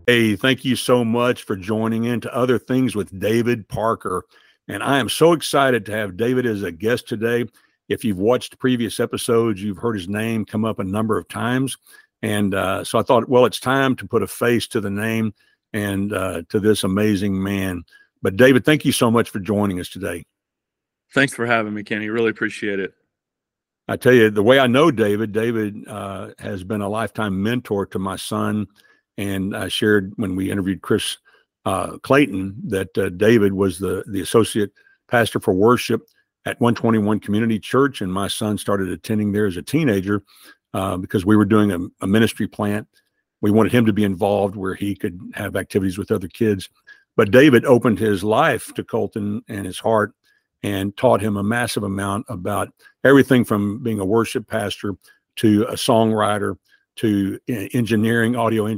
Hey, thank you so much for joining into Other Things with David Parker. And I am so excited to have David as a guest today. If you've watched previous episodes, you've heard his name come up a number of times. And so I thought, well, it's time to put a face to the name and to this amazing man. But David, thank you so much for joining us today. Thanks for having me, Kenny. Really appreciate it. I tell you, the way I know David has been a lifetime mentor to my son. And I shared when we interviewed Chris Clayton that David was the associate pastor for worship at 121 Community Church. And my son started attending there as a teenager because we were doing a ministry plant. We wanted him to be involved where he could have activities with other kids. But David opened his life to Colton and his heart and taught him a massive amount about everything from being a worship pastor to a songwriter to engineering,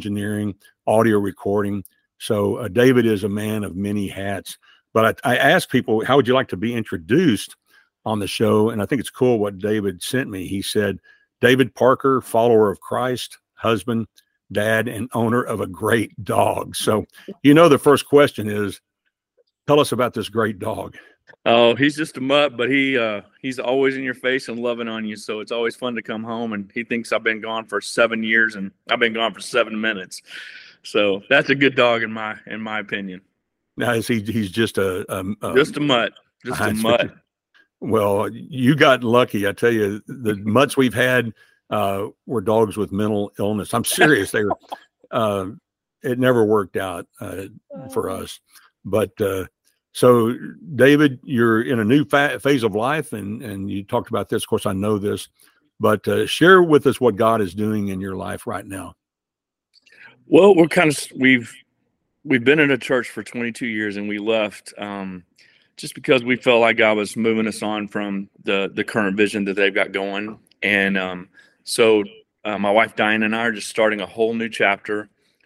audio recording. So David is a man of many hats. But I asked people, how would you like to be introduced on the show? And I think it's cool what David sent me. He said, David Parker, follower of Christ, husband, dad, and owner of a great dog. So, the first question is, tell us about this great dog. Oh, he's just a mutt, but he's always in your face and loving on you. So it's always fun to come home. And he thinks I've been gone for 7 years, and I've been gone for 7 minutes. So that's a good dog in my opinion. Now, he's just a mutt, just a mutt. Well, you got lucky. I tell you, the mutts we've had were dogs with mental illness. I'm serious. They were. It never worked out for us, but. So, David, you're in a new phase of life, and you talked about this. Of course, I know this, but share with us what God is doing in your life right now. Well, we've been in a church for 22 years, and we left just because we felt like God was moving us on from the current vision that they've got going. And so my wife Diane and I are just starting a whole new chapter.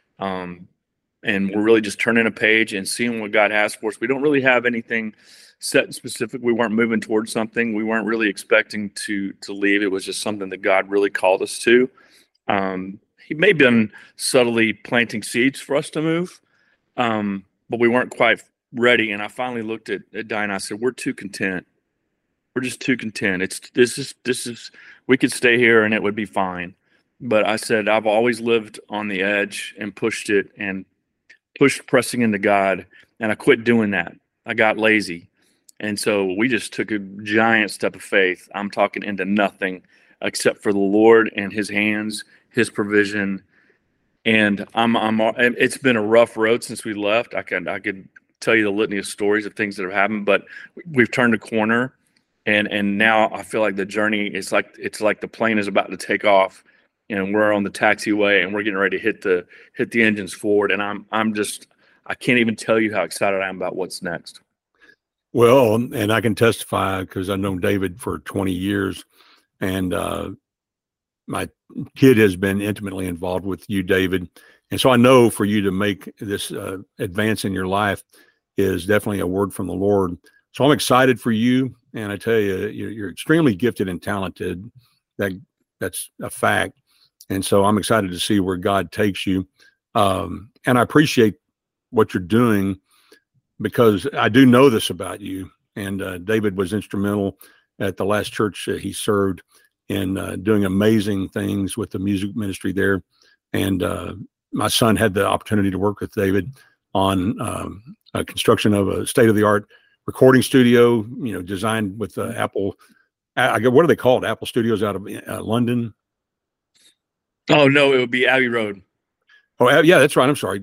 And we're really just turning a page and seeing what God has for us. We don't really have anything set and specific. We weren't moving towards something. We weren't really expecting to leave. It was just something that God really called us to. He may have been subtly planting seeds for us to move, but we weren't quite ready. And I finally looked at Diane and I said, we're too content. We're just too content. This is we could stay here and it would be fine. But I said, I've always lived on the edge and pushed pressing into God, and I quit doing that. I got lazy. And so we just took a giant step of faith. I'm talking into nothing except for the Lord and his hands, his provision. And it's been a rough road since we left. I could tell you the litany of stories of things that have happened, but we've turned a corner, and now I feel like the journey is it's like the plane is about to take off. And we're on the taxiway, and we're getting ready to hit the engines forward. And I can't even tell you how excited I am about what's next. Well, and I can testify because I've known David for 20 years, and my kid has been intimately involved with you, David. And so I know for you to make this advance in your life is definitely a word from the Lord. So I'm excited for you. And I tell you, you're extremely gifted and talented. That's a fact. And so I'm excited to see where God takes you. And I appreciate what you're doing because I do know this about you. And David was instrumental at the last church he served in doing amazing things with the music ministry there. And my son had the opportunity to work with David on a construction of a state-of-the-art recording studio, designed with Apple. What are they called? Apple Studios out of London. Oh no, it would be Abbey Road. Oh yeah, that's right. I'm sorry,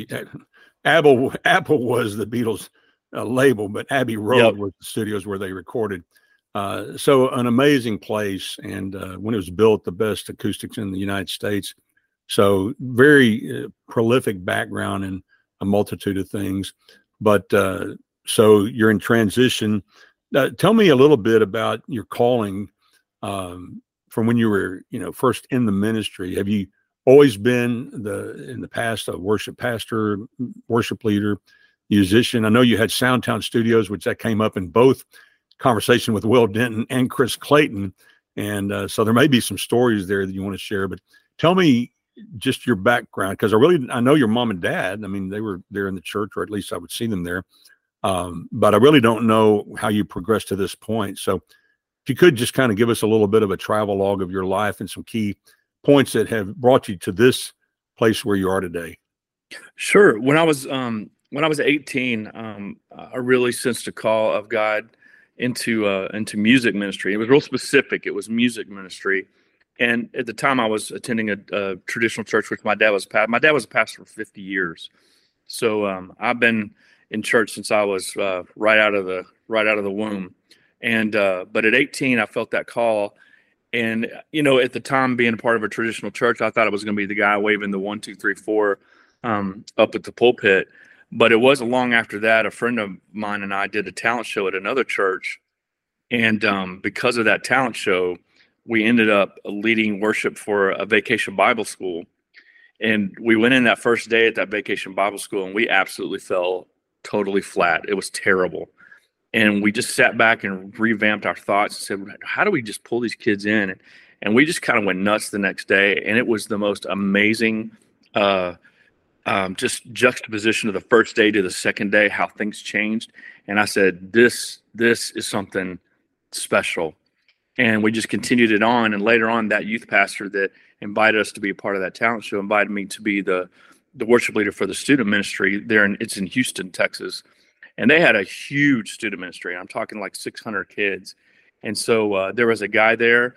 Apple was the Beatles label, but Abbey Road was the studios where they recorded. So an amazing place, and when it was built, the best acoustics in the United States. So very prolific background in a multitude of things. But so you're in transition. Tell me a little bit about your calling from when you were, first in the ministry. Have you always been in the past a worship pastor, worship leader, musician? I know you had Soundtown Studios, which that came up in both conversation with Will Denton and Chris Clayton. And so there may be some stories there that you want to share, but tell me just your background, because I know your mom and dad. I mean, they were there in the church, or at least I would see them there. But I really don't know how you progressed to this point. So if you could just kind of give us a little bit of a travel log of your life and some key points that have brought you to this place where you are today. Sure. When I was 18, I really sensed a call of God into music ministry. It was real specific. It was music ministry. And at the time I was attending a traditional church, which my dad was a pastor for 50 years. So I've been in church since I was right out of the womb. And but at 18, I felt that call. And, at the time, being a part of a traditional church, I thought I was going to be the guy waving the 1, 2, 3, 4 up at the pulpit. But it wasn't long after that, a friend of mine and I did a talent show at another church. And because of that talent show, we ended up leading worship for a Vacation Bible School. And we went in that first day at that Vacation Bible School, and we absolutely fell totally flat. It was terrible. And we just sat back and revamped our thoughts and said, how do we just pull these kids in? And we just kind of went nuts the next day. And it was the most amazing just juxtaposition of the first day to the second day, how things changed. And I said, this is something special. And we just continued it on. And later on, that youth pastor that invited us to be a part of that talent show invited me to be the worship leader for the student ministry there. It's in Houston, Texas. And they had a huge student ministry. I'm talking like 600 kids. And so there was a guy there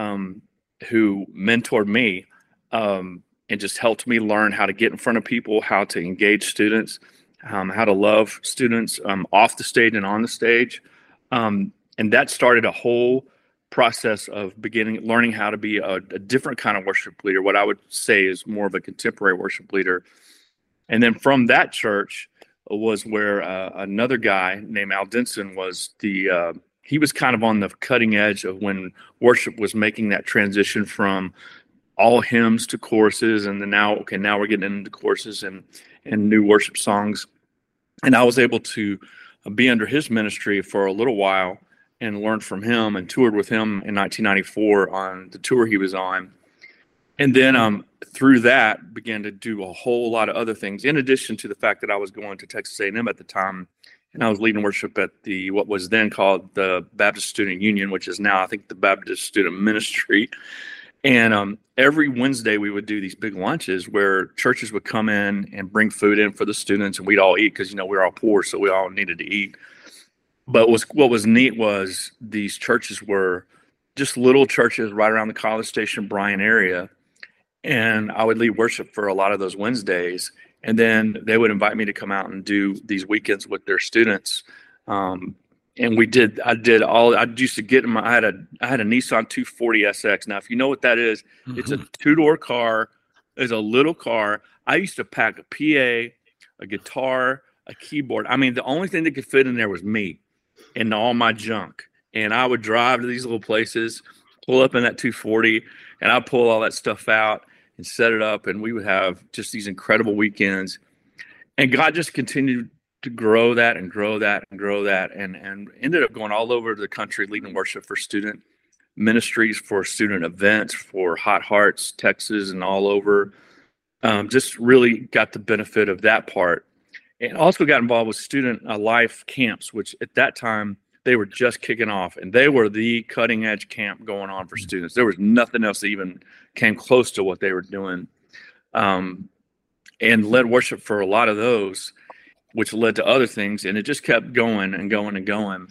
who mentored me and just helped me learn how to get in front of people, how to engage students, how to love students off the stage and on the stage. And that started a whole process of learning how to be a different kind of worship leader, what I would say is more of a contemporary worship leader. And then from that church was where another guy named Al Denson was he was kind of on the cutting edge of when worship was making that transition from all hymns to choruses. And then now we're getting into choruses and new worship songs. And I was able to be under his ministry for a little while and learned from him and toured with him in 1994 on the tour he was on. And then through that, began to do a whole lot of other things, in addition to the fact that I was going to Texas A&M at the time, and I was leading worship at what was then called the Baptist Student Union, which is now, I think, the Baptist Student Ministry. And every Wednesday, we would do these big lunches where churches would come in and bring food in for the students, and we'd all eat because, we were all poor, so we all needed to eat. But what was neat was these churches were just little churches right around the College Station, Bryan area. And I would lead worship for a lot of those Wednesdays. And then they would invite me to come out and do these weekends with their students. And I used to get I had a Nissan 240 SX. Now, if you know what that is, mm-hmm. It's a 2-door car. It's a little car. I used to pack a PA, a guitar, a keyboard. I mean, the only thing that could fit in there was me and all my junk. And I would drive to these little places, pull up in that 240, and I'd pull all that stuff out and set it up, and we would have just these incredible weekends. And God just continued to grow that and grow that and grow that, and ended up going all over the country leading worship for student ministries, for student events, for Hot Hearts, Texas, and all over. Just really got the benefit of that part. And also got involved with student life camps, which at that time, they were just kicking off, and they were the cutting edge camp going on for students. There was nothing else that even came close to what they were doing, and led worship for a lot of those, which led to other things. And it just kept going and going and going.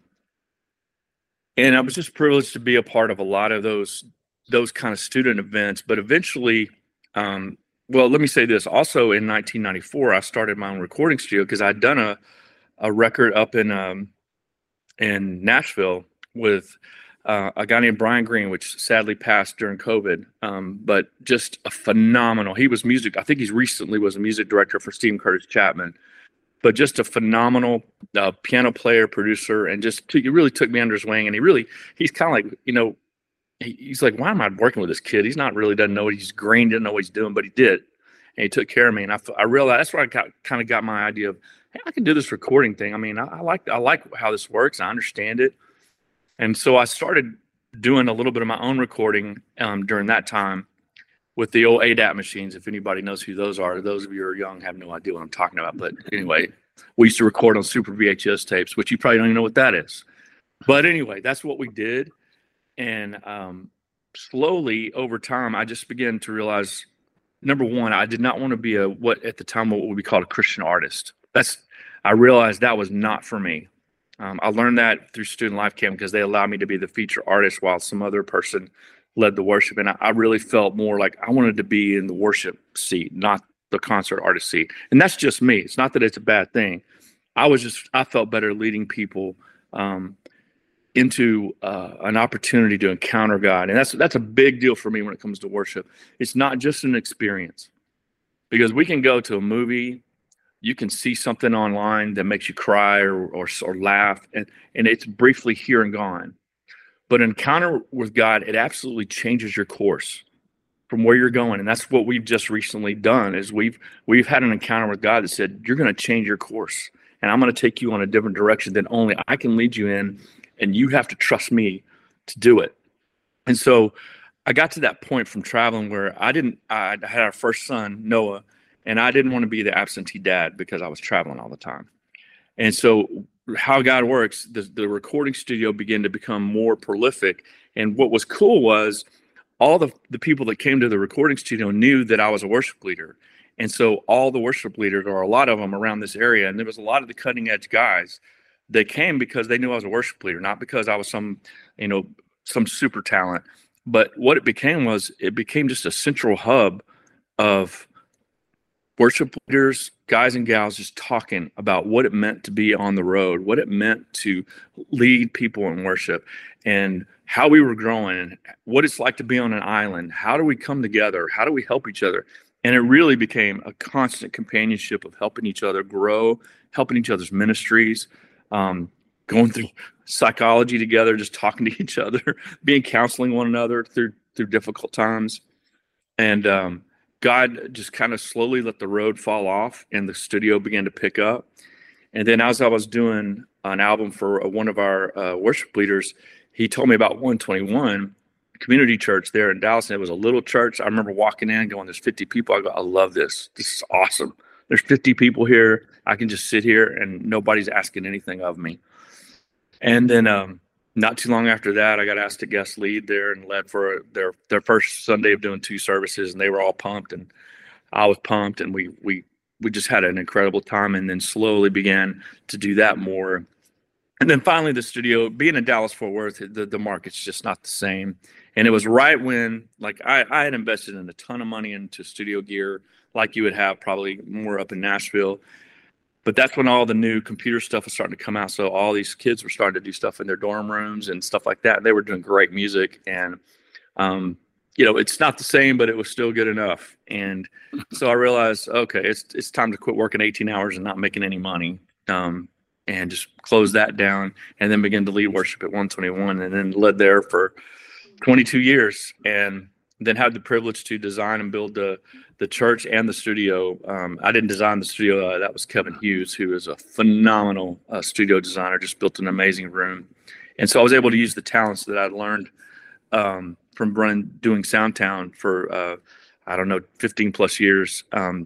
And I was just privileged to be a part of a lot of those kind of student events. But eventually, let me say this. Also in 1994, I started my own recording studio because I'd done a record up in Nashville with a guy named Brian Green, which sadly passed during COVID, but just a phenomenal. He was I think he's recently was a music director for Stephen Curtis Chapman, but just a phenomenal piano player, producer, and he really took me under his wing. And he's kind of like, he's like, why am I working with this kid? He's not really doesn't know what he's green, didn't know what he's doing, but he did. And he took care of me. And I realized that's where I kind of got my idea of, hey, I can do this recording thing. I mean, I like how this works. I understand it. And so I started doing a little bit of my own recording during that time. with the old ADAT machines. If anybody knows who those are, those of you who are young have no idea what I'm talking about. But anyway, we used to record on Super VHS tapes, which you probably don't even know what that is. But anyway, that's what we did. And slowly over time, I just began to realize, number one, I did not want to be what at the time what we called a Christian artist. I realized that was not for me. I learned that through Student Life Camp because they allowed me to be the feature artist while some other person led the worship. And I really felt more like I wanted to be in the worship seat, not the concert artist seat. And that's just me. It's not that it's a bad thing. I felt better leading people into an opportunity to encounter God. And that's a big deal for me when it comes to worship. It's not just an experience, because we can go to a movie, you can see something online that makes you cry or laugh, and it's briefly here and gone. But an encounter with God, it absolutely changes your course from where you're going. And that's what we've just recently done, is we've had an encounter with God that said, you're going to change your course, and I'm going to take you on a different direction than only I can lead you in, and you have to trust me to do it. And so I got to that point from traveling where I had our first son, Noah, and I didn't want to be the absentee dad because I was traveling all the time. And so how God works, the recording studio began to become more prolific. And what was cool was all the people that came to the recording studio knew that I was a worship leader. And so all the worship leaders, or a lot of them around this area, and there was a lot of the cutting edge guys that came because they knew I was a worship leader, not because I was some super talent. But what it became just a central hub of worship leaders, guys and gals, just talking about what it meant to be on the road, what it meant to lead people in worship, and how we were growing, and what it's like to be on an island. How do we come together? How do we help each other? And it really became a constant companionship of helping each other grow, helping each other's ministries, going through psychology together, just talking to each other, counseling one another through difficult times. And God just kind of slowly let the road fall off, and the studio began to pick up. And then as I was doing an album for one of our worship leaders, he told me about 121 Community Church there in Dallas. And it was a little church. I remember walking in going, there's 50 people. I go, I love this. This is awesome. There's 50 people here. I can just sit here and nobody's asking anything of me. And then not too long after that, I got asked to guest lead there and led for their first Sunday of doing 2 services, and they were all pumped, and I was pumped, and we just had an incredible time, and then slowly began to do that more. And then finally, the studio, being in Dallas-Fort Worth, the market's just not the same. And it was right when, like, I had invested in a ton of money into studio gear, like you would have probably more up in Nashville. But that's when all the new computer stuff was starting to come out. So all these kids were starting to do stuff in their dorm rooms and stuff like that. And they were doing great music. And, it's not the same, but it was still good enough. And so I realized, okay, it's time to quit working 18 hours and not making any money, and just close that down, and then begin to lead worship at 121, and then led there for 22 years. And then had the privilege to design and build the church and the studio. I didn't design the studio. That was Kevin Hughes, who is a phenomenal studio designer, just built an amazing room. And so I was able to use the talents that I'd learned from doing Soundtown for, 15 plus years,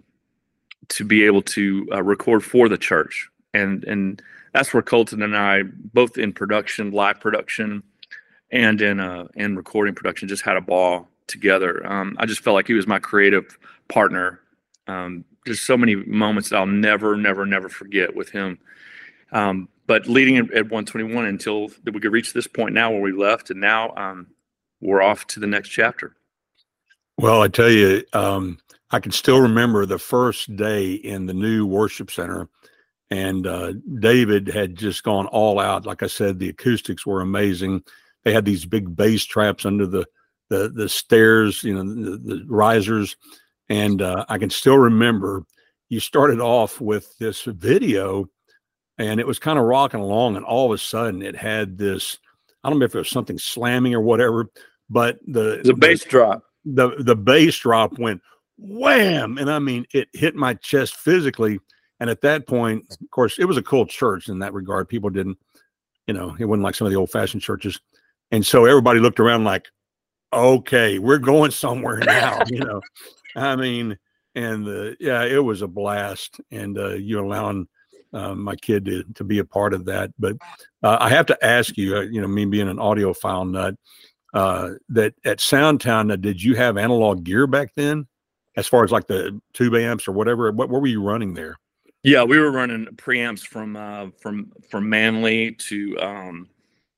to be able to record for the church. And that's where Colton and I, both in production, live production, and in recording production, just had a ball together. I just felt like he was my creative partner. There's so many moments that I'll never forget with him. But leading at 121 until we could reach this point now where we left, and now we're off to the next chapter. Well, I tell you, I can still remember the first day in the new worship center, and David had just gone all out. Like I said, the acoustics were amazing. They had these big bass traps under the stairs, the risers. And I can still remember you started off with this video, and it was kind of rocking along, and all of a sudden it had this, I don't know if it was something slamming or whatever, but the bass drop. The bass drop went wham. And I mean, it hit my chest physically. And at that point, of course, it was a cool church in that regard. People didn't, it wasn't like some of the old fashioned churches. And so everybody looked around like, okay, we're going somewhere now, I mean, and it was a blast, and you allowing my kid to be a part of that. But I have to ask you, me being an audiophile nut, that at Soundtown, did you have analog gear back then, as far as like the tube amps or whatever? What were you running there? Yeah, we were running preamps from Manley to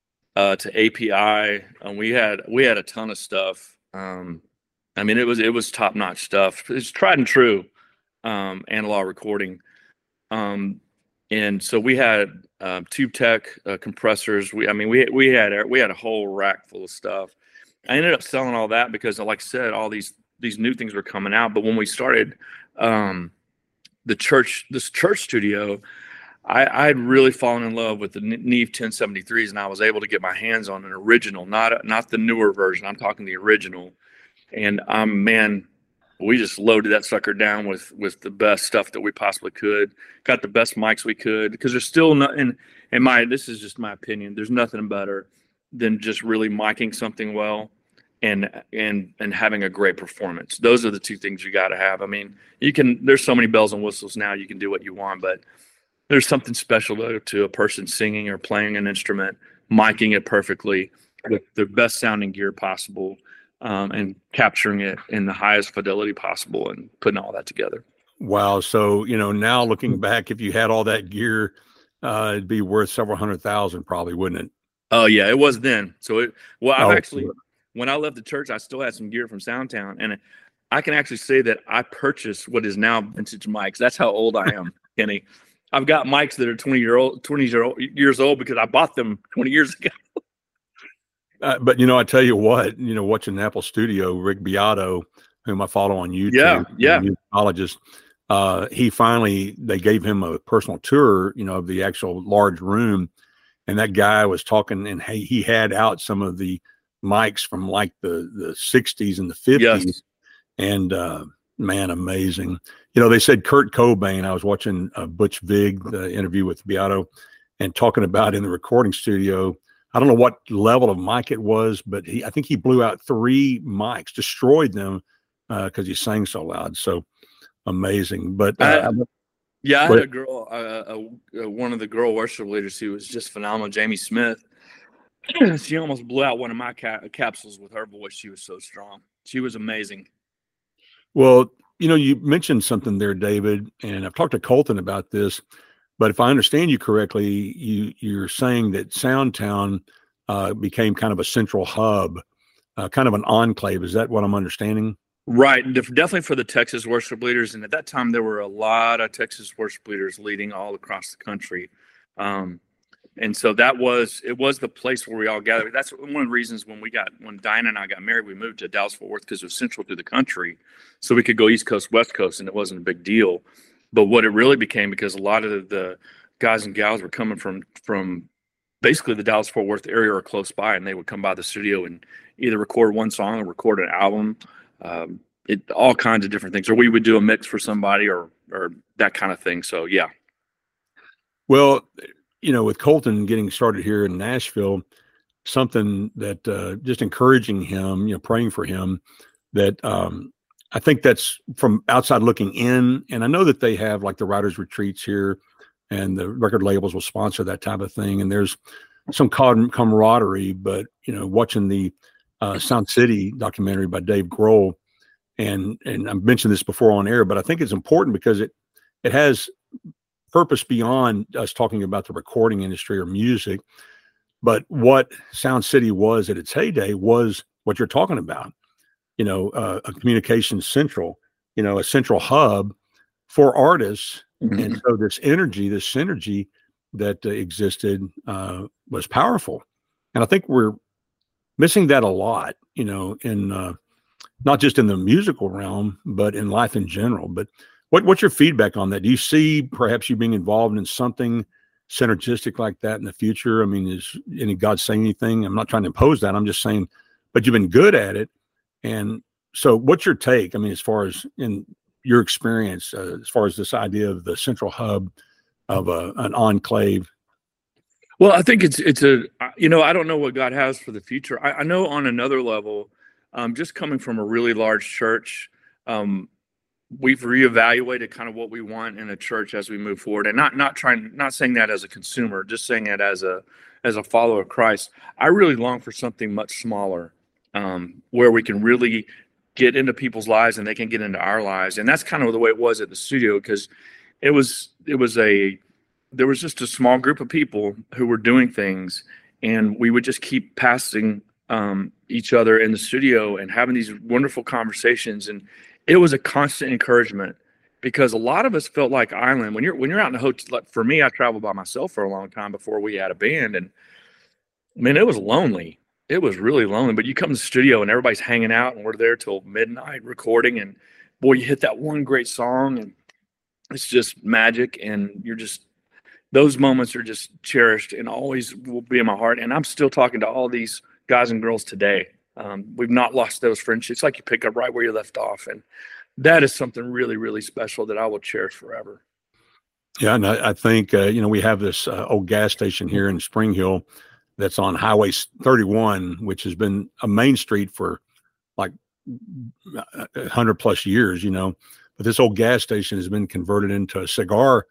API, and we had a ton of stuff. I mean, it was top notch stuff. It's tried and true analog recording. And so we had Tube Tech compressors. We had a whole rack full of stuff. I ended up selling all that because, like I said, all these new things were coming out. But when we started this church studio, I had really fallen in love with the Neve 1073s, and I was able to get my hands on an original, not the newer version. I'm talking the original. And man, we just loaded that sucker down with the best stuff that we possibly could. Got the best mics we could, because there's still not, this is just my opinion, there's nothing better than just really miking something well and having a great performance. Those are the two things you got to have. I mean, there's so many bells and whistles now, you can do what you want, but there's something special to a person singing or playing an instrument, miking it perfectly with the best sounding gear possible, and capturing it in the highest fidelity possible and putting all that together. Wow. So, now looking back, if you had all that gear, it'd be worth several $100,000 probably, wouldn't it? Oh yeah, it was then. So when I left the church, I still had some gear from Soundtown, and I can actually say that I purchased what is now vintage mics. That's how old I am, Kenny. I've got mics that are 20 years old because I bought them 20 years ago. But I tell you what, watching Apple Studio, Rick Beato, whom I follow on YouTube, musicologist, they gave him a personal tour, of the actual large room, and that guy was talking, and he had out some of the mics from like the 60s and the 50s, yes. And man, amazing. They said Kurt Cobain. I was watching Butch Vig, the interview with Beato, and talking about in the recording studio. I don't know what level of mic it was, but I think he blew out 3 mics, destroyed them because he sang so loud. So amazing. But I had a girl, one of the girl worship leaders who was just phenomenal, Jamie Smith. She almost blew out one of my capsules with her voice. She was so strong. She was amazing. Well, you mentioned something there, David, and I've talked to Colton about this. But if I understand you correctly, you're saying that Soundtown became kind of a central hub, kind of an enclave. Is that what I'm understanding? Right. Definitely for the Texas worship leaders. And at that time, there were a lot of Texas worship leaders leading all across the country. And so it was the place where we all gathered. That's one of the reasons when Diana and I got married, we moved to Dallas-Fort Worth, because it was central to the country. So we could go East Coast, West Coast, and it wasn't a big deal. But what it really became, because a lot of the guys and gals were coming from basically the Dallas-Fort Worth area or close by, and they would come by the studio and either record one song or record an album, all kinds of different things. Or we would do a mix for somebody or that kind of thing. So, yeah. Well, with Colton getting started here in Nashville, something that just encouraging him, praying for him, that I think that's from outside looking in. And I know that they have like the writers' retreats here, and the record labels will sponsor that type of thing. And there's some camaraderie, but, watching the Sound City documentary by Dave Grohl, and I've mentioned this before on air, but I think it's important because it has purpose beyond us talking about the recording industry or music. But what Sound City was at its heyday was what you're talking about. A communication central, a central hub for artists. Mm-hmm. And so this synergy that existed was powerful. And I think we're missing that a lot, in not just in the musical realm, but in life in general. But what's your feedback on that? Do you see perhaps you being involved in something synergistic like that in the future? I mean, is any God saying anything? I'm not trying to impose that. I'm just saying, but you've been good at it. And so what's your take? I mean, as far as in your experience, as far as this idea of the central hub of an enclave? Well, I think it's I don't know what God has for the future. I know on another level, Just coming from a really large church, we've reevaluated kind of what we want in a church as we move forward, and not saying that as a consumer, just saying it as a follower of Christ. I really long for something much smaller, where we can really get into people's lives and they can get into our lives. And that's kind of the way it was at the studio, because there was just a small group of people who were doing things, and we would just keep passing each other in the studio and having these wonderful conversations. And it was a constant encouragement, because a lot of us felt like island when you're out in a hotel. For me, I traveled by myself for a long time before we had a band, and I mean, it was lonely. It was really lonely. But you come to the studio and everybody's hanging out, and we're there till midnight recording, and boy, you hit that one great song, and it's just magic. And those moments are just cherished and always will be in my heart. And I'm still talking to all these guys and girls today. We've not lost those friendships. Like you pick up right where you left off. And that is something really, really special that I will cherish forever. Yeah. And I think, we have this old gas station here in Spring Hill that's on Highway 31, which has been a main street for like 100 plus years, but this old gas station has been converted into a cigar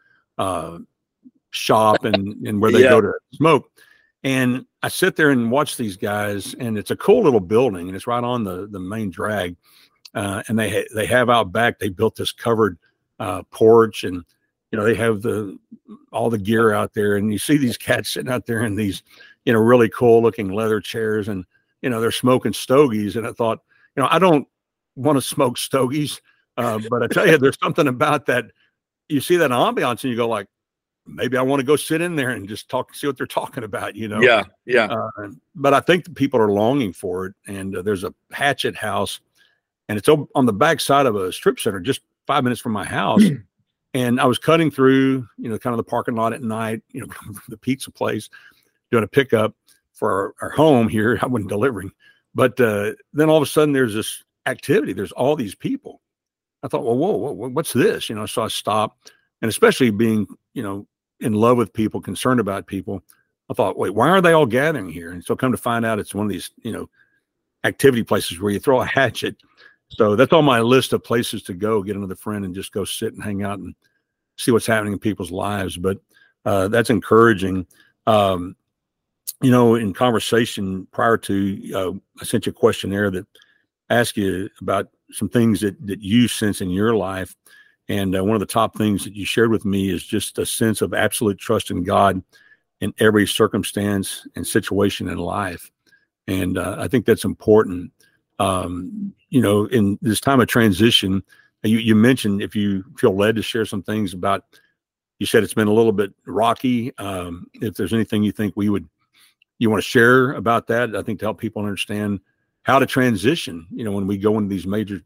shop and where they go to smoke. And I sit there and watch these guys, and it's a cool little building, and it's right on the main drag. And they have out back, they built this covered porch, and they have all the gear out there, and you see these cats sitting out there in these really cool looking leather chairs, and they're smoking stogies. And I thought, I don't want to smoke stogies, but I tell you, there's something about that. You see that ambiance, and you go like, maybe I want to go sit in there and just see what they're talking about, Yeah. But I think the people are longing for it. And there's a Hatchet House, and it's on the back side of a strip center, just 5 minutes from my house. And I was cutting through, kind of the parking lot at night, the pizza place, doing a pickup for our home here. I wasn't delivering, but then all of a sudden there's this activity. There's all these people. I thought, well, whoa, what's this? So I stopped, and especially being, in love with people, concerned about people, I thought, wait, why are they all gathering here? And so come to find out, it's one of these, activity places where you throw a hatchet. So that's on my list of places to go, get another friend and just go sit and hang out and see what's happening in people's lives. But that's encouraging. In conversation prior to, I sent you a questionnaire that asked you about some things that you sense in your life. And one of the top things that you shared with me is just a sense of absolute trust in God in every circumstance and situation in life. And I think that's important. In this time of transition, you mentioned if you feel led to share some things about, you said it's been a little bit rocky. If there's anything you think you want to share about that, I think to help people understand how to transition, when we go into these major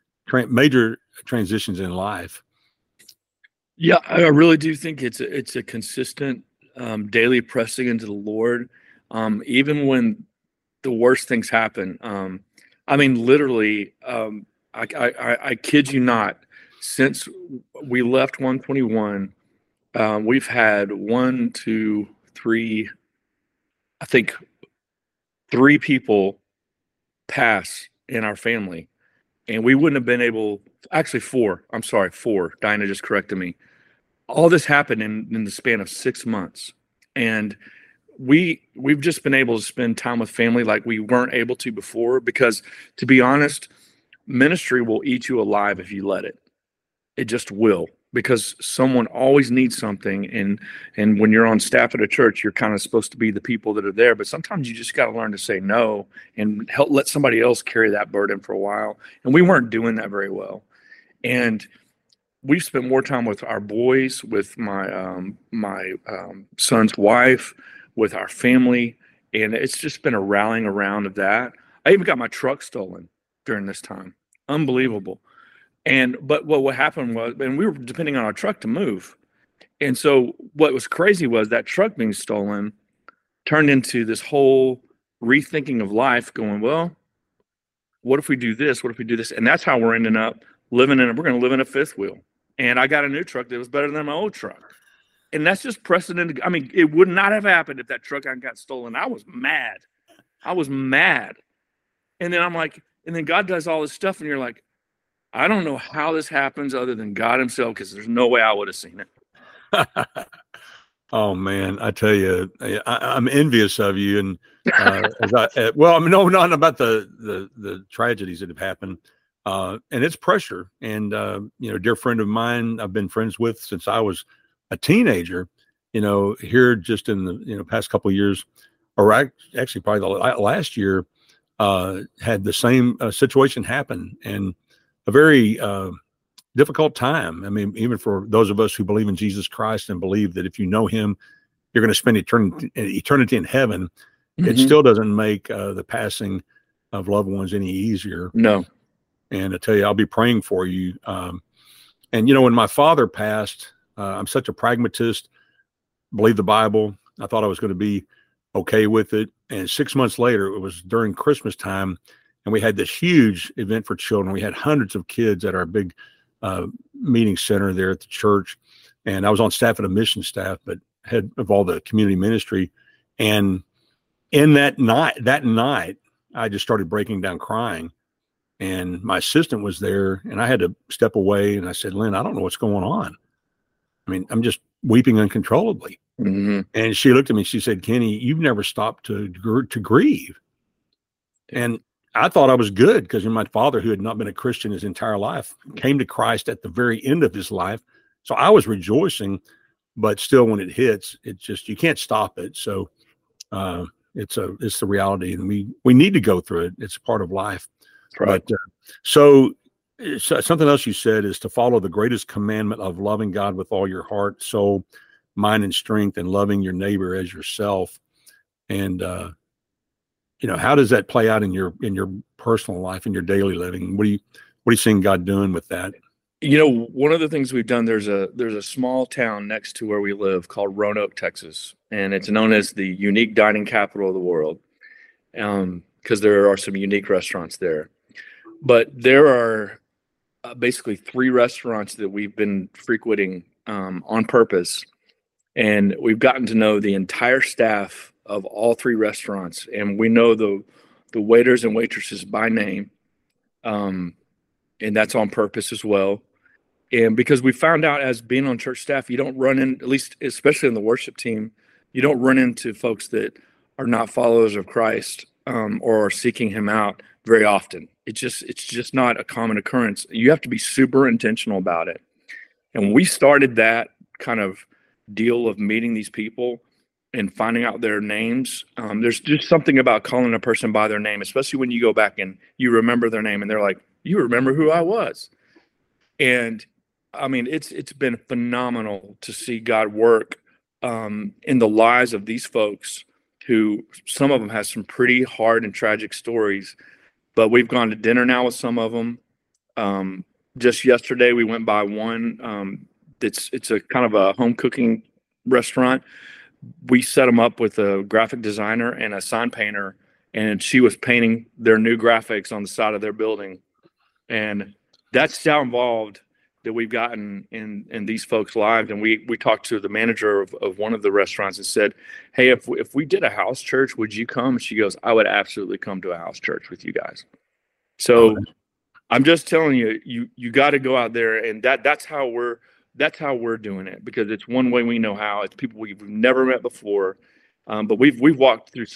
transitions in life. Yeah, I really do think it's a consistent daily pressing into the Lord, even when the worst things happen. I mean, literally, I kid you not, since we left 121, we've had 1, 2, 3, I think 3 people pass in our family. And we wouldn't have been able, actually 4. I'm sorry, 4. Dinah just corrected me. All this happened in the span of 6 months. And we've just been able to spend time with family like we weren't able to before, because to be honest, ministry will eat you alive if you let it. It just will, because someone always needs something. And when you're on staff at a church, you're kind of supposed to be the people that are there, but sometimes you just got to learn to say no and let somebody else carry that burden for a while. And we weren't doing that very well. And we've spent more time with our boys, with my son's wife, with our family. And it's just been a rallying around of that. I even got my truck stolen during this time. Unbelievable. But what happened was, and we were depending on our truck to move. And so what was crazy was that truck being stolen turned into this whole rethinking of life, going, well, what if we do this? What if we do this? And that's how we're ending up we're going to live in a fifth wheel. And I got a new truck that was better than my old truck. And that's just precedent. I mean, it would not have happened if that truck got stolen. I was mad. And then I'm like, And then God does all this stuff, and you're like, I don't know how this happens other than God himself, because there's no way I would have seen it. Oh man, I tell you, I'm envious of you. And well, I mean, no, not about the tragedies that have happened, and it's pressure. And a dear friend of mine, I've been friends with since I was a teenager. Here just in the past couple of years, or actually probably the last year, had the same situation happen, and a very difficult time. I mean, even for those of us who believe in Jesus Christ and believe that if you know him, you're going to spend eternity in heaven. Mm-hmm. It still doesn't make the passing of loved ones any easier. No. And I tell you, I'll be praying for you. And, when my father passed, I'm such a pragmatist, believe the Bible. I thought I was going to be okay with it. And 6 months later, it was during Christmas time, and we had this huge event for children. We had hundreds of kids at our big meeting center there at the church. And I was on staff at a mission staff, but head of all the community ministry. And in that night, I just started breaking down crying. And my assistant was there, and I had to step away. And I said, Lynn, I don't know what's going on. I mean, I'm just weeping uncontrollably. Mm-hmm. And she looked at me, she said, Kenny, you've never stopped to grieve. And I thought I was good because my father, who had not been a Christian his entire life, came to Christ at the very end of his life. So I was rejoicing, but still when it hits, it's just, you can't stop it. So it's the reality, and we need to go through it. It's part of life. Right. But so something else you said is to follow the greatest commandment of loving God with all your heart, soul, mind, and strength, and loving your neighbor as yourself. And how does that play out in your personal life, in your daily living? What are you seeing God doing with that? One of the things we've done, there's a small town next to where we live called Roanoke, Texas, and it's known as the unique dining capital of the world, because there are some unique restaurants there. But there are basically 3 restaurants that we've been frequenting on purpose, and we've gotten to know the entire staff of all 3 restaurants, and we know the waiters and waitresses by name, and that's on purpose as well. And because we found out, as being on church staff, you don't run in, at least especially in the worship team, you don't run into folks that are not followers of Christ or are seeking him out very often. It's just not a common occurrence. You have to be super intentional about it. And we started that kind of deal of meeting these people and finding out their names. There's just something about calling a person by their name, especially when you go back and you remember their name and they're like, you remember who I was. And I mean, it's been phenomenal to see God work in the lives of these folks, who some of them have some pretty hard and tragic stories, but we've gone to dinner now with some of them. Just yesterday, we went by one. It's a kind of a home cooking restaurant. We set them up with a graphic designer and a sign painter, and she was painting their new graphics on the side of their building. And that's how involved that we've gotten in these folks' lives. And we talked to the manager of one of the restaurants and said, hey, if we did a house church, would you come? And she goes, I would absolutely come to a house church with you guys. So I'm just telling you, you got to go out there, and that's how we're doing it, because it's one way we know how. It's people we've never met before, but we've walked through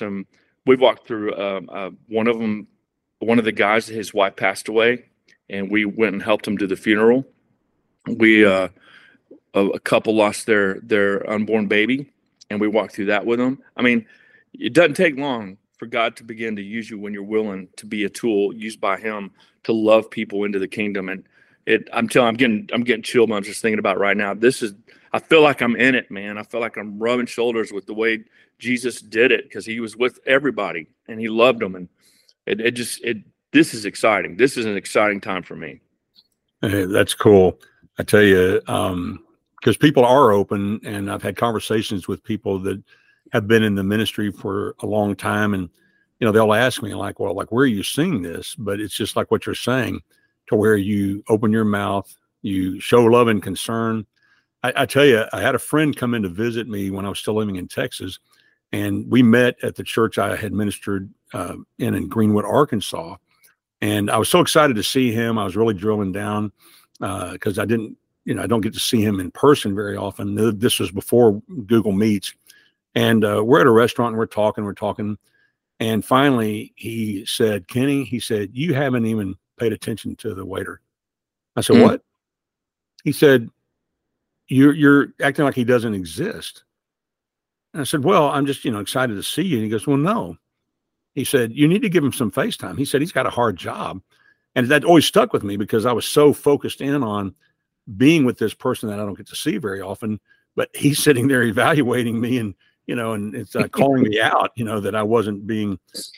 one of them. One of the guys, his wife passed away, and we went and helped him do the funeral. A couple lost their unborn baby, and we walked through that with them. I mean, it doesn't take long for God to begin to use you when you're willing to be a tool used by him to love people into the kingdom. And I'm getting chilled when I'm just thinking about it right now. I feel like I'm in it, man. I feel like I'm rubbing shoulders with the way Jesus did it, because he was with everybody and he loved them. And this is exciting. This is an exciting time for me. Hey, that's cool. I tell you, because people are open, and I've had conversations with people that have been in the ministry for a long time, and they'll ask me like, well, like, where are you seeing this? But it's just like what you're saying, to where you open your mouth, you show love and concern. I tell you, I had a friend come in to visit me when I was still living in Texas, and we met at the church I had ministered in Greenwood, Arkansas. And I was so excited to see him. I was really drilling down because I didn't, I don't get to see him in person very often. This was before Google Meets. And we're at a restaurant and we're talking. And finally he said, Kenny, he said, you haven't even paid attention to the waiter. I said, what? He said, you're acting like he doesn't exist. And I said, well, I'm just, excited to see you. And he goes, well, no. He said, you need to give him some FaceTime. He said, he's got a hard job. And that always stuck with me because I was so focused in on being with this person that I don't get to see very often, but he's sitting there evaluating me and, and it's calling me out, that I wasn't being,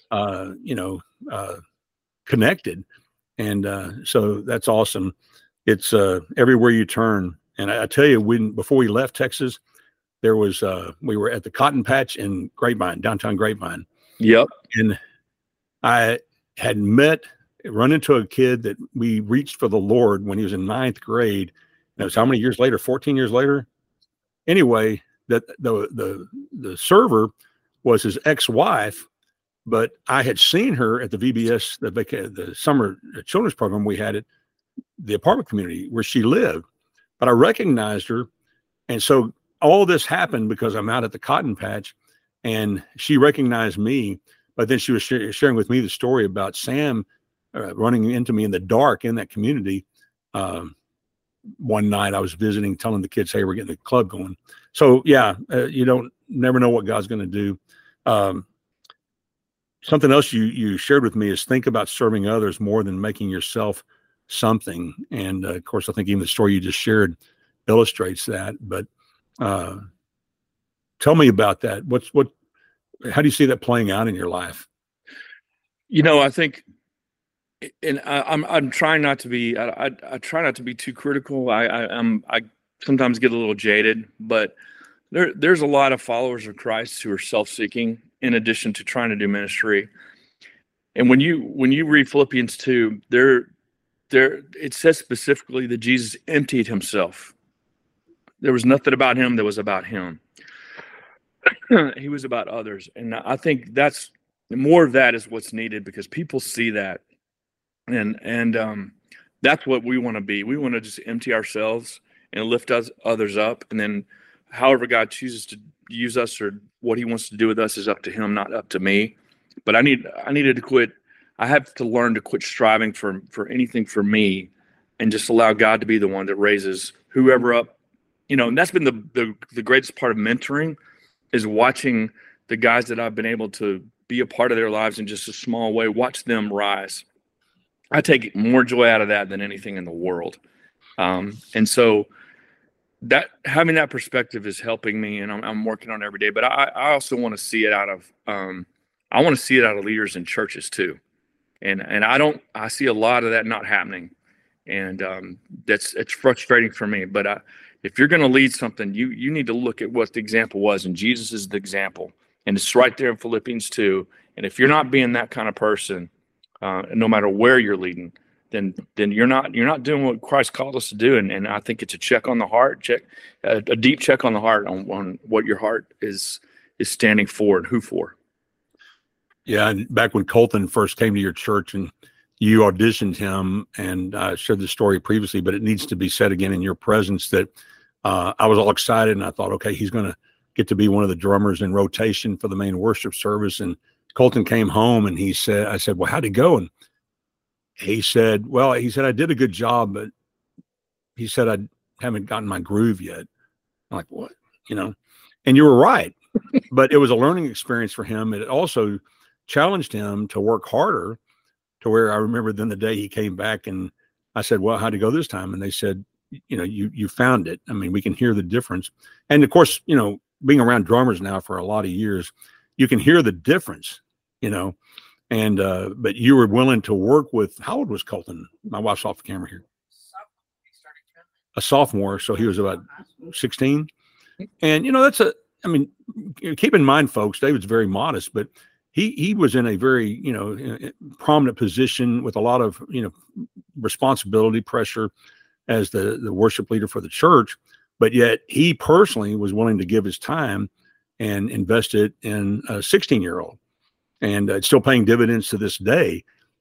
connected. And so that's awesome. It's everywhere you turn. And I tell you, before we left Texas, there was, we were at the Cotton Patch in Grapevine, downtown Grapevine. Yep. And I had run into a kid that we reached for the Lord when he was in 9th grade. And it was how many years later? 14 years later. Anyway, that the server was his ex-wife, but I had seen her at the VBS, the summer children's program we had at the apartment community where she lived. But I recognized her. And so all this happened because I'm out at the Cotton Patch and she recognized me. But then she was sharing with me the story about Sam running into me in the dark in that community. One night I was visiting, telling the kids, hey, we're getting the club going. So yeah, you never know what God's going to do. Something else you shared with me is think about serving others more than making yourself something. And of course, I think even the story you just shared illustrates that. But tell me about that. How do you see that playing out in your life? I think, and I'm trying not to be. I try not to be too critical. I sometimes get a little jaded, but there's a lot of followers of Christ who are self-seeking in addition to trying to do ministry. And when you read Philippians 2, it says specifically that Jesus emptied himself. There was nothing about him that was about him. He was about others. And I think that's more of that is what's needed because people see that. And that's what we want to be. We want to just empty ourselves and lift others up. And then however God chooses to use us or what he wants to do with us is up to him, not up to me. But I needed to quit. I have to learn to quit striving for anything for me and just allow God to be the one that raises whoever up. And that's been the greatest part of mentoring is watching the guys that I've been able to be a part of their lives in just a small way, watch them rise. I take more joy out of that than anything in the world. And so that having that perspective is helping me, and I'm working on it every day. But I also want to see it out of I want to see it out of leaders in churches too. And I see a lot of that not happening. And it's frustrating for me. But if you're going to lead something, you need to look at what the example was. And Jesus is the example. And it's right there in Philippians 2. And if you're not being that kind of person, no matter where you're leading, then you're not doing what Christ called us to do. And I think it's a check on the heart, a deep check on the heart on what your heart is standing for and who for. Yeah, and back when Colton first came to your church and you auditioned him, and I shared the story previously, but it needs to be said again in your presence that I was all excited and I thought, okay, he's going to get to be one of the drummers in rotation for the main worship service. And Colton came home and I said, well, how'd it go? And he said, I did a good job, but he said, I haven't gotten my groove yet. I'm like, what? And you were right, but it was a learning experience for him. It also challenged him to work harder to where I remember then the day he came back and I said, well, how'd it go this time? And they said, you found it. I mean, we can hear the difference. And of course, being around drummers now for a lot of years, you can hear the difference, and, but you were willing to work with, how old was Colton? My wife's off the camera here. A sophomore. So he was about 16. And, keep in mind, folks, David's very modest, but he was in a very, prominent position with a lot of, responsibility, pressure as the worship leader for the church. But yet he personally was willing to give his time and invest it in a 16-year-old. And it's still paying dividends to this day.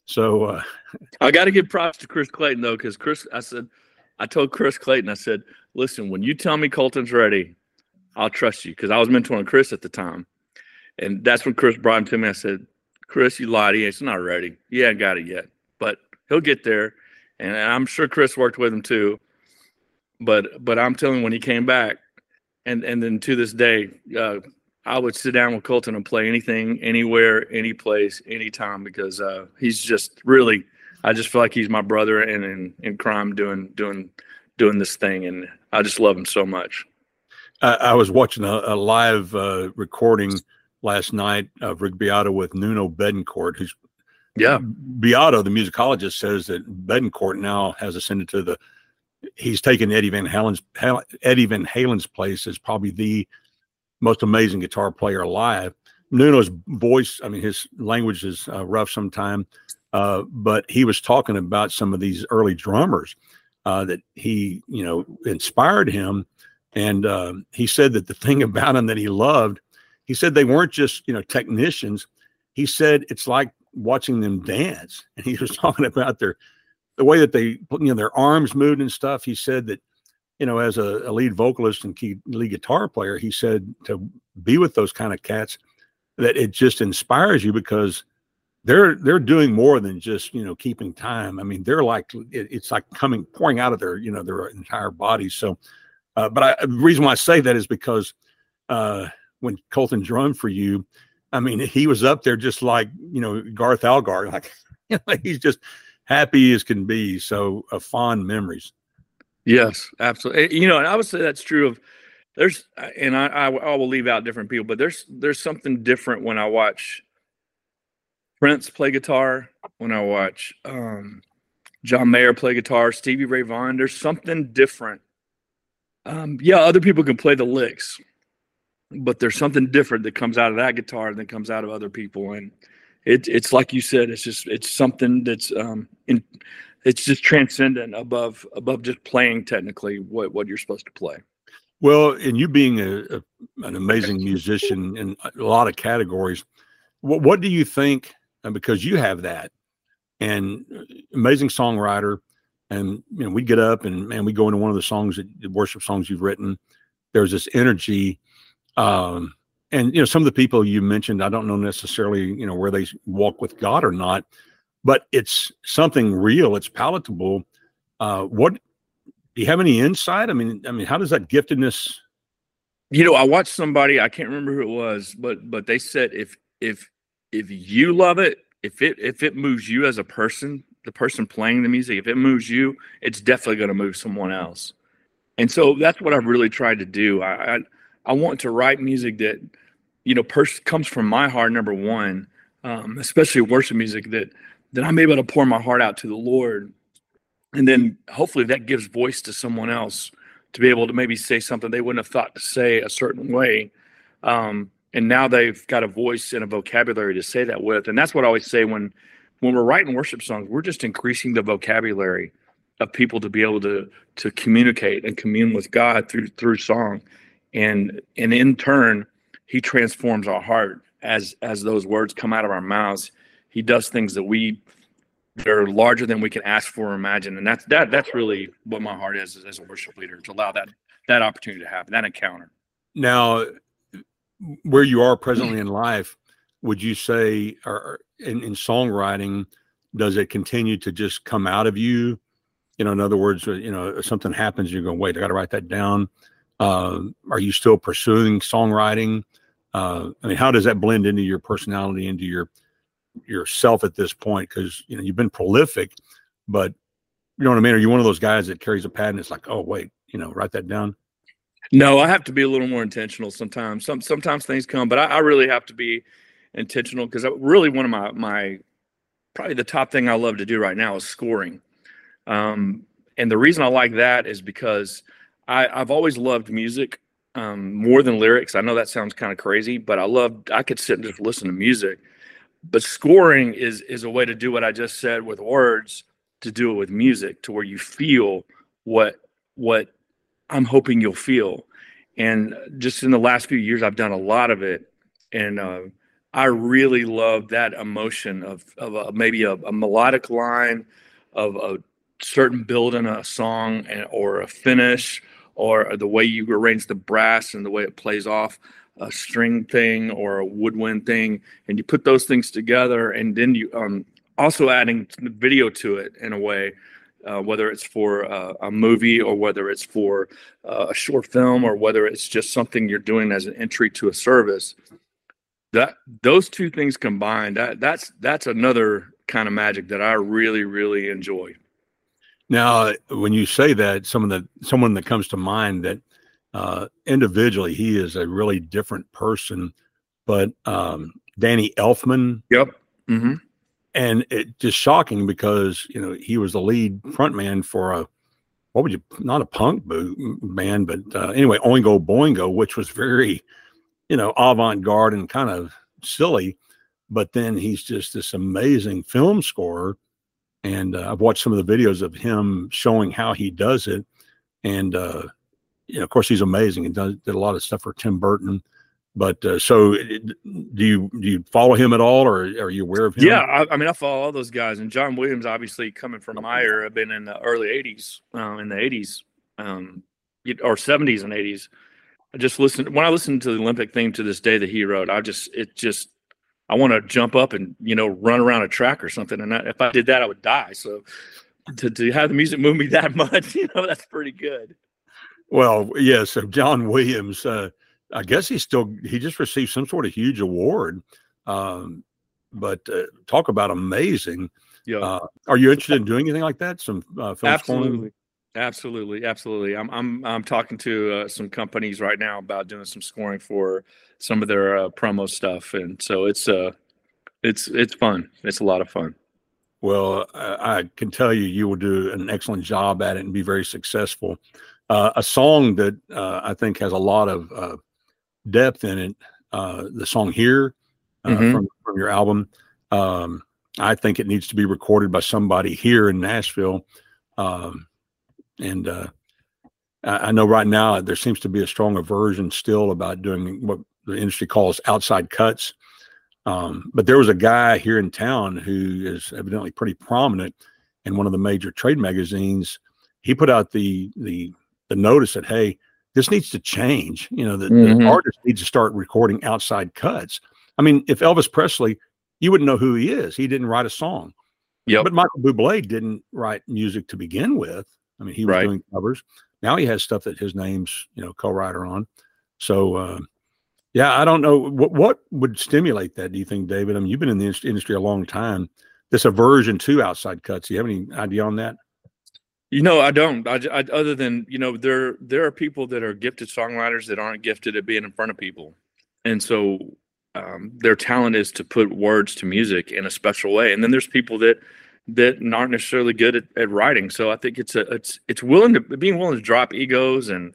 So I got to give props to Chris Clayton though, because I told Chris Clayton, I said, listen, when you tell me Colton's ready, I'll trust you, because I was mentoring Chris at the time, and that's when Chris brought him to me. I said, Chris, you lied. He's not ready. He hasn't got it yet, but he'll get there, and I'm sure Chris worked with him too. But I'm telling you, when he came back, and then to this day, I would sit down with Colton and play anything, anywhere, any place, anytime, because he's just really, I just feel like he's my brother and in crime doing this thing, and I just love him so much. I was watching a live recording last night of Rick Beato with Nuno Betancourt, who's Beato, the musicologist, says that Betancourt now has ascended to he's taken Eddie Van Halen's place as probably the most amazing guitar player alive. Nuno's voice, I mean, his language is rough sometimes, but he was talking about some of these early drummers that he, inspired him. And he said that the thing about them that he loved, he said they weren't just, technicians. He said it's like watching them dance. And he was talking about the way that they, their arms moved and stuff. He said that, as a lead vocalist and lead guitar player, he said to be with those kind of cats, that it just inspires you, because they're doing more than just, keeping time. I mean, they're like, it's like pouring out of their, their entire body. So, but the reason why I say that is because when Colton drummed for you, I mean, he was up there just like, Garth Algar, like, he's just happy as can be. So fond memories. Yes, absolutely. And I would say that's true of I will leave out different people, but there's something different when I watch Prince play guitar, when I watch John Mayer play guitar, Stevie Ray Vaughan. There's something different. Other people can play the licks, but there's something different that comes out of that guitar than comes out of other people. And it's like you said, it's something that's it's just transcendent above just playing technically what you're supposed to play. Well, and you being an amazing musician in a lot of categories, what do you think? And because you have that, and amazing songwriter, and we get up and we go into one of the songs, the worship songs you've written. There's this energy, and some of the people you mentioned, I don't know necessarily where they walk with God or not, but it's something real. It's palatable. What do you have any insight? I mean, how does that giftedness? I watched somebody, I can't remember who it was, but they said if you love it, if it moves you as a person, the person playing the music, if it moves you, it's definitely going to move someone else. And so that's what I've really tried to do. I want to write music that comes from my heart, number one, especially worship music that I'm able to pour my heart out to the Lord. And then hopefully that gives voice to someone else to be able to maybe say something they wouldn't have thought to say a certain way. And now they've got a voice and a vocabulary to say that with. And that's what I always say when we're writing worship songs, we're just increasing the vocabulary of people to be able to communicate and commune with God through song. And in turn, he transforms our heart as those words come out of our mouths. He does things that are larger than we can ask for or imagine. And that's really what my heart is as a worship leader, to allow that opportunity to happen, that encounter. Now, where you are presently in life, would you say, or in songwriting, does it continue to just come out of you? In other words, if something happens, you're going, wait, I got to write that down. Are you still pursuing songwriting? How does that blend into your personality, into yourself at this point? Because you've been prolific, but you know what I mean? Are you one of those guys that carries a pad and it's like, oh wait, write that down? No, I have to be a little more intentional sometimes. Sometimes things come, but I really have to be intentional, because really one of my probably the top thing I love to do right now is scoring. And the reason I like that is because I've always loved music more than lyrics. I know that sounds kind of crazy, but I could sit and just listen to music. But scoring is a way to do what I just said with words, to do it with music, to where you feel what I'm hoping you'll feel. And just in the last few years, I've done a lot of it. And I really love that emotion of maybe a melodic line of a certain build in a song, or a finish, or the way you arrange the brass and the way it plays off a string thing or a woodwind thing, and you put those things together, and then you also adding video to it in a way, whether it's for a movie, or whether it's for a short film, or whether it's just something you're doing as an entry to a service. That those two things combined, that's another kind of magic that I really, really enjoy. Now, when you say that, someone that comes to mind that individually he is a really different person, but Danny Elfman. Yep. Mm-hmm. And it just shocking because, he was the lead frontman for not a punk band, but anyway, Oingo Boingo, which was very, avant-garde and kind of silly. But then he's just this amazing film scorer. And I've watched some of the videos of him showing how he does it. And, of course, he's amazing and did a lot of stuff for Tim Burton. But so do you follow him at all, or are you aware of him? Yeah, I mean, I follow all those guys. And John Williams, obviously, coming from my era, been in the early 80s, in the 80s, or 70s and 80s. When I listen to the Olympic theme to this day that he wrote, I want to jump up and, run around a track or something. And if I did that, I would die. So to have the music move me that much, that's pretty good. Well, yeah. So John Williams, I guess he just received some sort of huge award. But talk about amazing. Yeah. Are you interested in doing anything like that? Some film Absolutely. scoring? Absolutely. I'm talking to some companies right now about doing some scoring for some of their promo stuff, and so it's fun. It's a lot of fun. Well, I can tell you will do an excellent job at it and be very successful. A song that I think has a lot of depth in it, the song "Here" from your album. I think it needs to be recorded by somebody here in Nashville. And I know right now there seems to be a strong aversion still about doing what the industry calls outside cuts. But there was a guy here in town who is evidently pretty prominent in one of the major trade magazines. He put out the notice that, hey, this needs to change. The artist needs to start recording outside cuts. I mean, if Elvis Presley, you wouldn't know who he is. He didn't write a song. Yep. But Michael Bublé didn't write music to begin with. I mean, he was doing covers. Now he has stuff that his name's, co-writer on. So, I don't know what would stimulate that. Do you think, David? I mean, you've been in the industry a long time. This aversion to outside cuts. Do you have any idea on that? I don't. I other than there are people that are gifted songwriters that aren't gifted at being in front of people, and so their talent is to put words to music in a special way. And then there's people that aren't necessarily good at writing. So I think it's being willing to drop egos and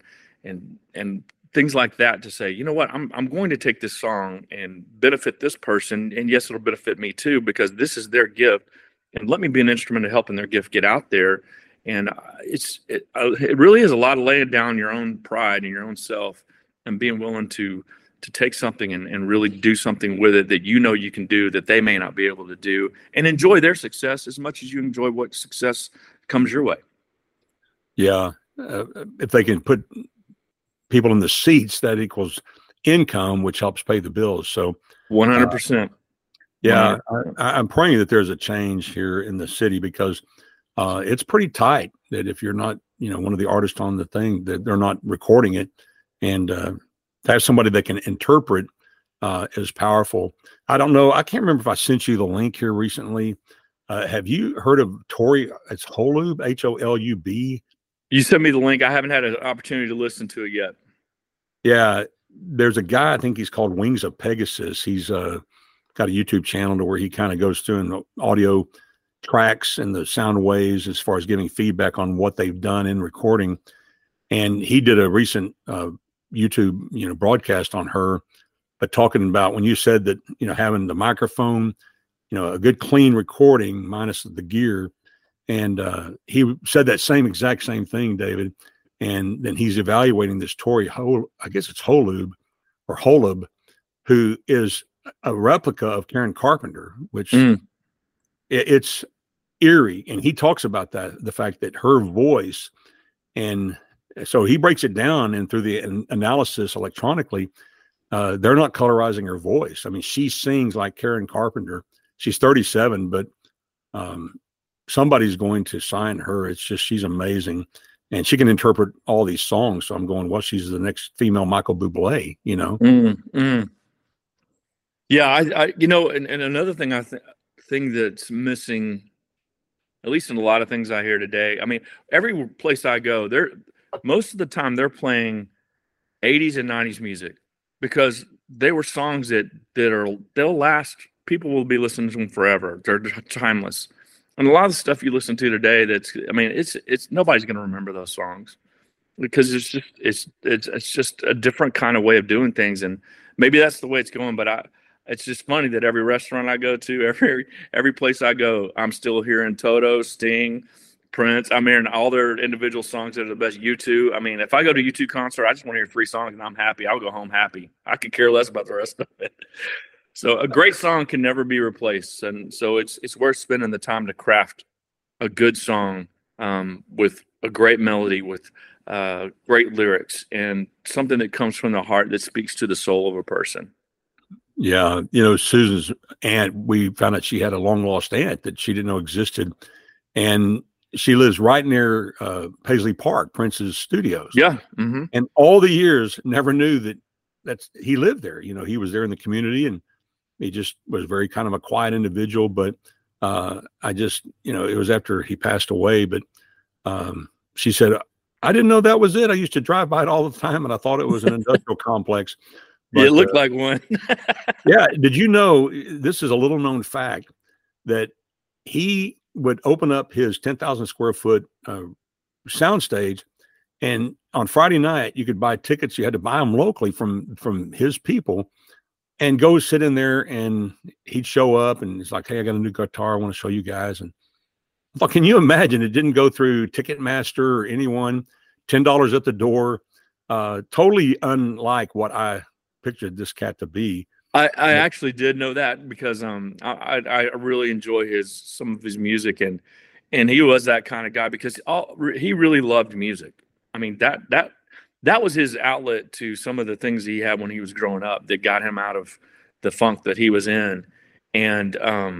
things like that to say, what, I'm going to take this song and benefit this person, and yes, it'll benefit me too, because this is their gift, and let me be an instrument of helping their gift get out there. And it really is a lot of laying down your own pride and your own self and being willing to take something and really do something with it that you can do that they may not be able to do, and enjoy their success as much as you enjoy what success comes your way. Yeah. If they can put people in the seats, that equals income, which helps pay the bills. So 100%. Yeah. I'm praying that there's a change here in the city, because it's pretty tight that if you're not, one of the artists on the thing, that they're not recording it, and to have somebody that can interpret is powerful. I don't know. I can't remember if I sent you the link here recently. Have you heard of Tori? It's Holub, Holub. You sent me the link. I haven't had an opportunity to listen to it yet. Yeah. There's a guy, I think he's called Wings of Pegasus. He's got a YouTube channel to where he kind of goes through and audio tracks and the sound waves as far as giving feedback on what they've done in recording. And he did a recent YouTube, broadcast on her, but talking about when you said that, having the microphone, a good clean recording minus the gear. And he said that exact same thing, David. And then he's evaluating this Tori I guess it's Holub, who is a replica of Karen Carpenter, which Mm. it's eerie. And he talks about that, the fact that her voice, and so he breaks it down, and through the analysis electronically, they're not colorizing her voice. I mean, she sings like Karen Carpenter. She's 37, but somebody's going to sign her. It's just, she's amazing. And she can interpret all these songs. So I'm going, well, she's the next female Michael Bublé, you know? Yeah, I you know, and another thing thing that's missing, at least in a lot of things I hear today. I mean, every place I go, most of the time they're playing 80s and 90s music, because they were songs they'll last. People will be listening to them forever. They're timeless. And a lot of the stuff you listen to today, it's nobody's going to remember those songs, because it's just a different kind of way of doing things. And maybe that's the way it's going. But it's just funny that every restaurant I go to, every place I go, I'm still hearing Toto, Sting, Prince. I'm hearing all their individual songs that are the best. U2. I mean, if I go to U2 concert, I just want to hear 3 songs and I'm happy. I'll go home happy. I could care less about the rest of it. So a great song can never be replaced, and so it's worth spending the time to craft a good song with a great melody, with great lyrics, and something that comes from the heart, that speaks to the soul of a person. Yeah, you know, Susan's aunt, we found out she had a long lost aunt that she didn't know existed, and she lives right near Paisley Park, Prince's studios. Yeah, mm-hmm. And all the years never knew that he lived there. You know, he was there in the community, and he just was very kind of a quiet individual. But I just, you know, it was after he passed away. But she said, I didn't know that was it. I used to drive by it all the time, and I thought it was an industrial complex. But, yeah, it looked like one. Yeah. Did you know, this is a little known fact, that he would open up his 10,000 square foot soundstage, and on Friday night you could buy tickets. You had to buy them locally from his people, and go sit in there, and he'd show up and he's like, hey, I got a new guitar, I want to show you guys. And well, can you imagine? It didn't go through Ticketmaster or anyone. $10 at the door. Totally unlike what I pictured this cat to be. I actually did know that, because I really enjoy some of his music, and he was that kind of guy, because he really loved music. I mean, that was his outlet to some of the things he had when he was growing up that got him out of the funk that he was in, and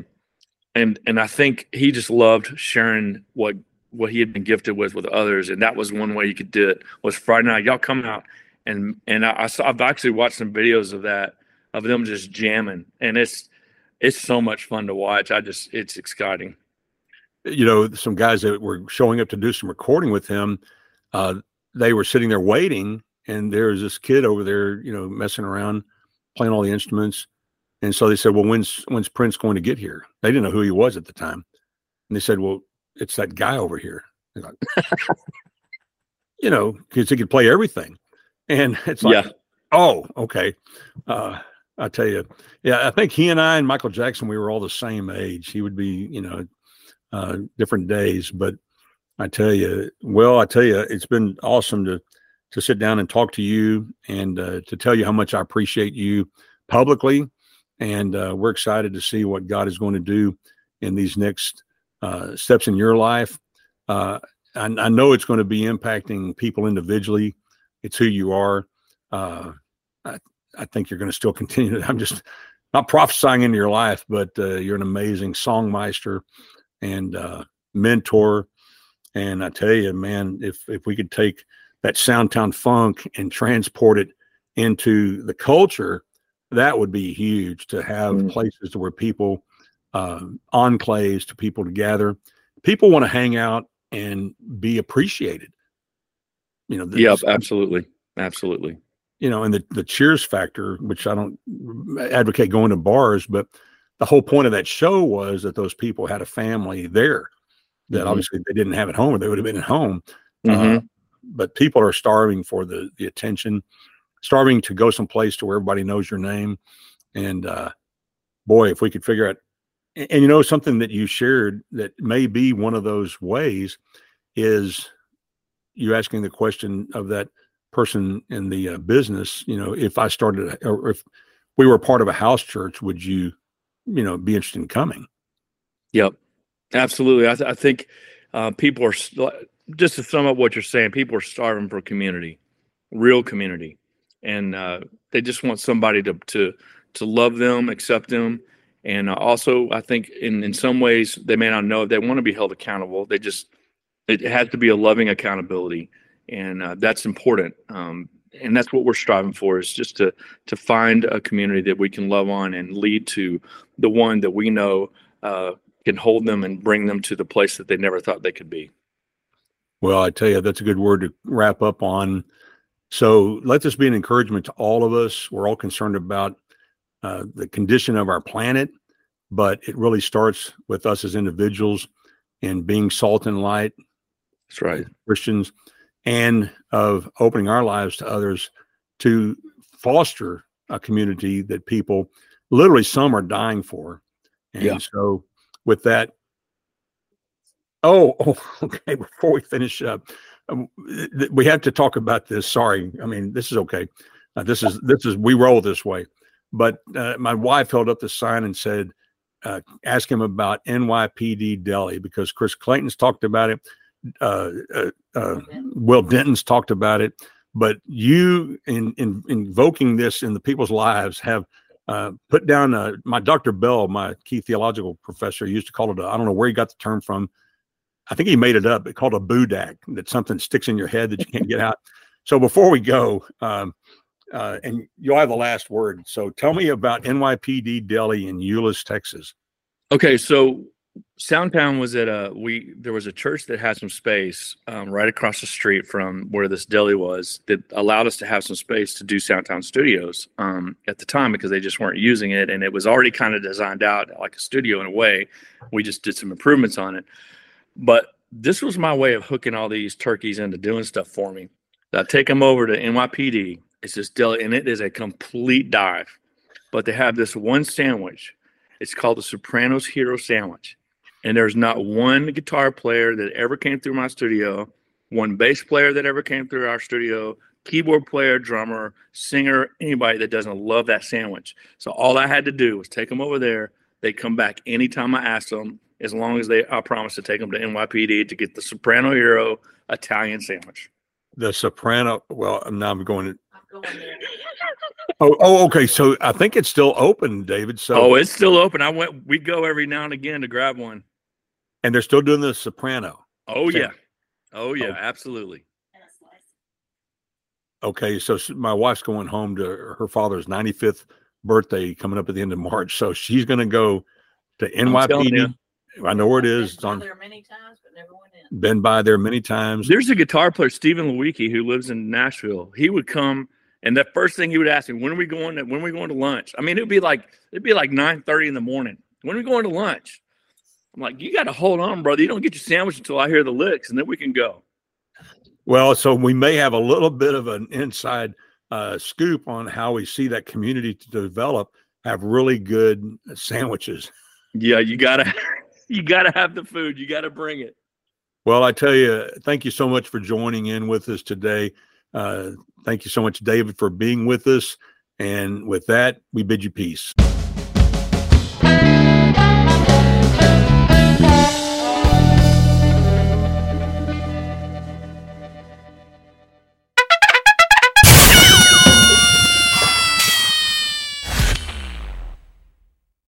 I think he just loved sharing what he had been gifted with others, and that was one way you could do it. Was Friday night, y'all come out, and I've actually watched some videos of that, of them just jamming, and it's so much fun to watch. It's exciting. You know, some guys that were showing up to do some recording with him, they were sitting there waiting, and there's this kid over there, you know, messing around, playing all the instruments. And so they said, well, when's Prince going to get here? They didn't know who he was at the time. And they said, well, it's that guy over here. Like, you know, because he could play everything. And it's like, yeah. Oh, okay. I tell you, yeah, I think he and I and Michael Jackson, we were all the same age. He would be, you know, different days, but I tell you, it's been awesome to sit down and talk to you, and to tell you how much I appreciate you publicly. And we're excited to see what God is going to do in these next steps in your life. I know it's going to be impacting people individually. It's who you are. I think you're going to still continue. I'm just not prophesying into your life, but you're an amazing songmeister and mentor. And I tell you, man, if we could take that Soundtown funk and transport it into the culture, that would be huge, to have places where people, enclaves to people to gather. People want to hang out and be appreciated. You know, yep, absolutely. Absolutely. You know, and the cheers factor, which I don't advocate going to bars, but the whole point of that show was that those people had a family there that obviously they didn't have at home, or they would have been at home. But people are starving for the attention, starving to go someplace to where everybody knows your name. And boy, if we could figure out, and you know, something that you shared that may be one of those ways is you asking the question of that person in the business, you know, if I started, or if we were part of a house church, would you, be interested in coming? Yep, absolutely. I think people are just to sum up what you're saying. People are starving for community, real community, and they just want somebody to love them, accept them, and also I think in some ways they may not know if they want to be held accountable. It has to be a loving accountability, and that's important. And that's what we're striving for, is just to find a community that we can love on and lead to the one that we know can hold them and bring them to the place that they never thought they could be. Well, I tell you, that's a good word to wrap up on. So let this be an encouragement to all of us. We're all concerned about the condition of our planet, but it really starts with us as individuals and being salt and light. That's right. Christians, and of opening our lives to others to foster a community that people, literally some are dying for. And so with that, okay, before we finish up, we have to talk about this. Sorry. I mean, this is okay. This is, we roll this way. But my wife held up the sign and said, ask him about NYPD Deli, because Chris Clayton's talked about it. Will Denton's talked about it, but you in invoking this in the people's lives have put down my Dr. Bell, my key theological professor, used to call it I don't know where he got the term from. I think he made it up. It called a boodak, that something sticks in your head that you can't get out. So before we go, and you'll have the last word. So tell me about NYPD Deli in Euless, Texas. Okay, so Soundtown was there was a church that had some space right across the street from where this deli was, that allowed us to have some space to do Soundtown Studios at the time, because they just weren't using it, and it was already kind of designed out like a studio in a way. We just did some improvements on it, but this was my way of hooking all these turkeys into doing stuff for me. I take them over to NYPD. It's this deli, and it is a complete dive, but they have this one sandwich. It's called the Sopranos Hero Sandwich. And there's not one guitar player that ever came through my studio, one bass player that ever came through our studio, keyboard player, drummer, singer, anybody that doesn't love that sandwich. So all I had to do was take them over there. They come back anytime I asked them, as long as I promised to take them to NYPD to get the Soprano Hero Italian sandwich. The Soprano. Well, now I'm going there. Okay. So I think it's still open, David. So it's still open. We go every now and again to grab one. And they're still doing the Soprano. Oh yeah, absolutely. Okay, so my wife's going home to her father's 95th birthday coming up at the end of March, so she's going to go to NYPD. I know where it is. It's on there many times, but never went in. Been by there many times. There's a guitar player, Stephen Lewicki, who lives in Nashville. He would come, and the first thing he would ask me, when are we going to lunch? I mean, it'd be like 9:30 in the morning. When are we going to lunch? I'm like, you got to hold on, brother. You don't get your sandwich until I hear the licks, and then we can go. Well, so we may have a little bit of an inside scoop on how we see that community to develop, have really good sandwiches. Yeah, you gotta have the food. You gotta bring it. Well, I tell you, thank you so much for joining in with us today. Thank you so much, David, for being with us. And with that, we bid you peace.